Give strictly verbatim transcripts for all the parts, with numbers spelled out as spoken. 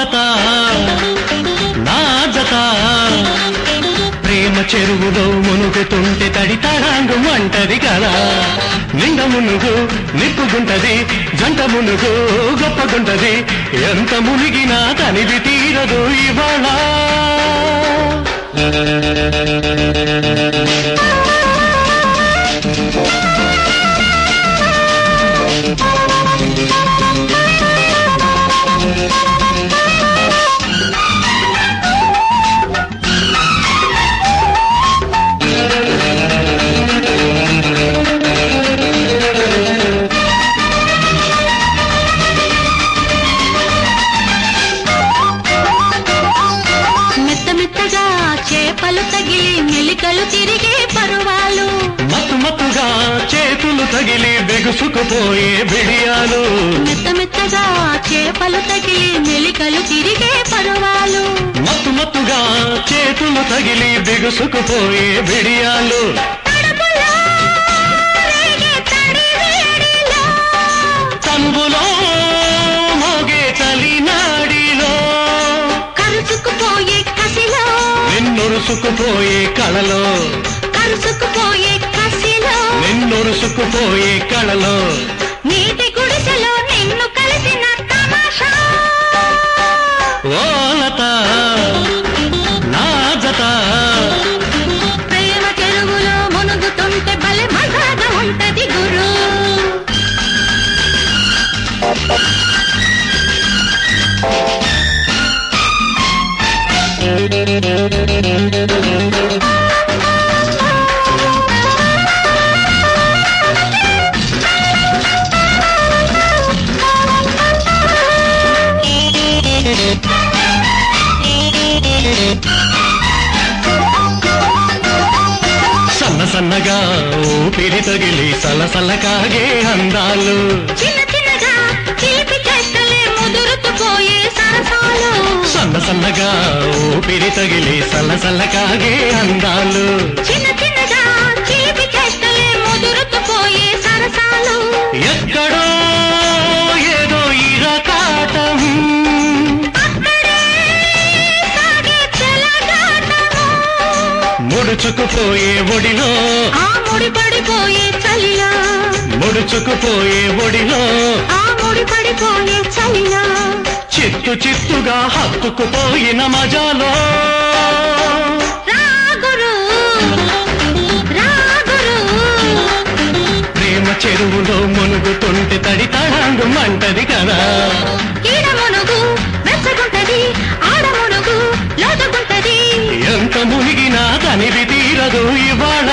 ఓలత నా జత ప్రేమ చెరువులో మునుగుతుంటే తడి తడాంగు అంటది కదా. నిండ మునుగు నిప్పుగుంటది, జంట మునుగు గొప్పగుంటది. ఎంత మునిగినా తనిది తీరదు ఇవాళ. చేపలు తగిలి మెలికలు తిరిగే పరువాలు, మత్తు మత్తుగా చేతులు తగిలి బెగుసుకుపోయే బిడియాలు. మెత్త మెత్తగా చేపలు తగిలి మెలికలు తిరిగే పరువాలు, మత్తు మత్తుగా చేతులు తగిలి బెగుసుకుపోయే బిడియాలు. తనువులో మోగే చలినాడిలో కరుచుకుపోయే కసిలో, నిన్నొరుసుకుపోయే కళలో కరుచుకుపోయే కసిలో, నిన్నొరుసుకుపోయే కళలో నీటి గుడిసెలో నిన్ను కలిసిన తమాషా. ఓలత నా జత ప్రేమ చెరువులో మునుగుతుంటే భలే మజాగా ఉంటది గురు. సన్న సన్నగా ఊపిరి తగిలి సలసల కాగే అందాలు, చిన్న చిన్నగా చిలిపి చేష్టలే ముదురుతుపోయే సరసాలు, సన్న సన్నగా ఊపిరి తగిలి సలసల కాగే అందాలు. చిన్న చిన్నగా చిలిపి చేష్టలే ముదురుతుపోయే సరసాలు. ఎక్కడో ఏదో ఇరకాటం, అక్కడే సాగే చెలగాటము, ముడుచుకుపోయే ఒడిలో ఆ ముడిపడిపోయే చలిలో, ముడుచుకుపోయే ఒడిలో ఆ ముడిపడిపోయే చలిలో చిత్తు చిత్తుగా హత్తుకుపోయిన మజాలో. రాగురు రాగురు ప్రేమ చెరువులో మునుగుతుంటే తడి తడాంగు మంటది కదా. ఈడ మునుగు వెచ్చగుంటది, ఆడ మునుగు లోతుగుంటది. ఎంత మునిగినా తనిది తీరదు ఇవాళ.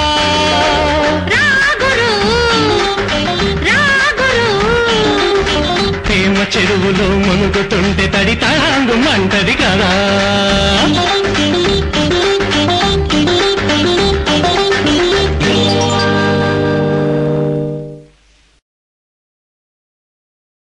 రాగురు రాగురు ప్రేమ చెరువులో మునుగుతుంటే